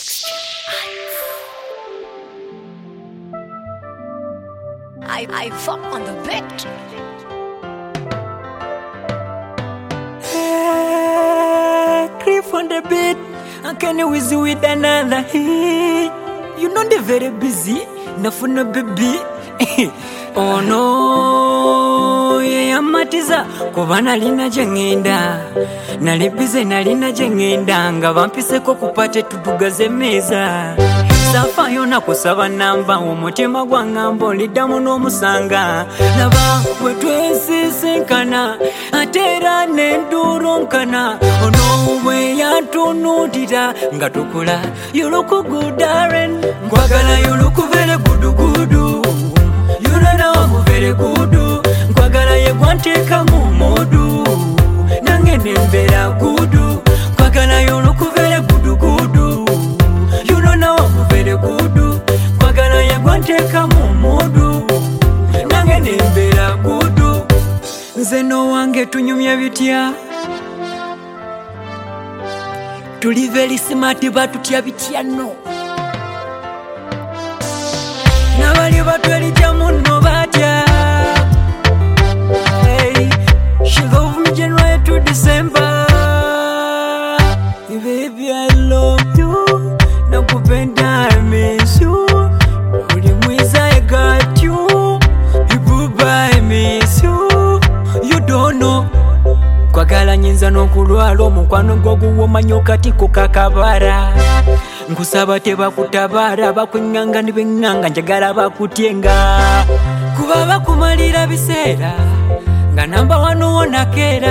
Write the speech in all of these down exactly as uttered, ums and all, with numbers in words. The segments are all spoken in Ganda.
I, I fuck on the beat. Hey, Cliff on the beat. And can you with with another hit? You know they very busy. Nafuna baby. Oh no, yeah matiza kuba nalina jengenda nalibize nalina jengenda nga bampise ko kupate tudugaze meza safa yona kusaba namba umutima gwangambo lidamu no musanga naba wetwesisinkana atera nendurunkana ono we yatunudira nga tukula you look good darling ngwagala you look very good good. You don't know I'm very good. Kwagala ye gwanteka mu modu. Nange nembera good. Kwagala you look very good good. You don't know I'm very good. Kwagala ye gwanteka mu modu. Nange nembera good. Nze no wange tunyumya bitya. Tuli very smart batutya bitya no. Nabali batweli jamu no batya. Hey, she love me January to December. Baby I love you, nakupenda I miss you. Uli mwiza I got you, ibuba I miss you. You don't know. Kwagala nyinza n'okulwala omukwano gw'oguwomanya okatiko kakabara. Nkusaba tebakutabara bakunyanga nibenganga njagala bakutyenga kuba bakumalira biseera nga namba wano wonakera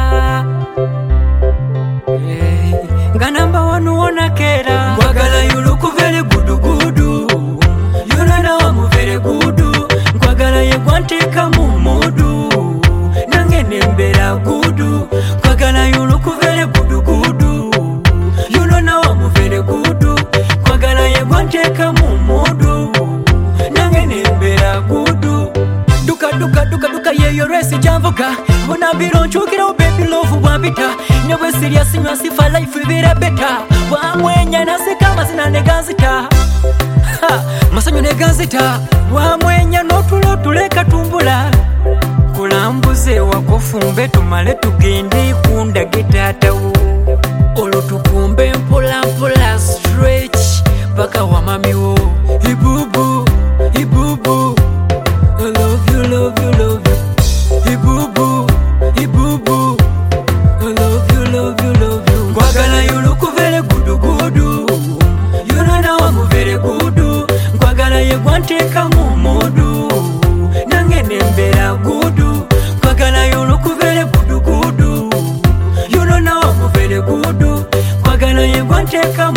yeah. Nga namba wano wonakera nkwagala you look very good good. You know now I'm very good. Nkwagala ye gwanteka mu modu nange nembera good. Nkwagala you look very good good. You know now I'm very good. Kwagala ye gwanteka mu modu nange nembera gudu. Duka duka duka duka ye yo resi jamvuka bona biro nchukira baby love wabita never serious nywa sifa life ibira better wamwenya nasi kama sina negazita ha masanyo negazita wamwenya notulo tuleka tumbula kulambuze wakofumbe tumale tugende kunda gitatawo olo tukumbe mpola mpola stretch baka wa mami wo ibubu ibubu I love you love you love you ibubu ibubu I love you love you love you kwagala you look very good good. You know now I'm very good. Kwagala ye gwanteka mu modu nange nembera good. Kwagala you look very good good. You know now I'm very good. Kwagala ye gwanteka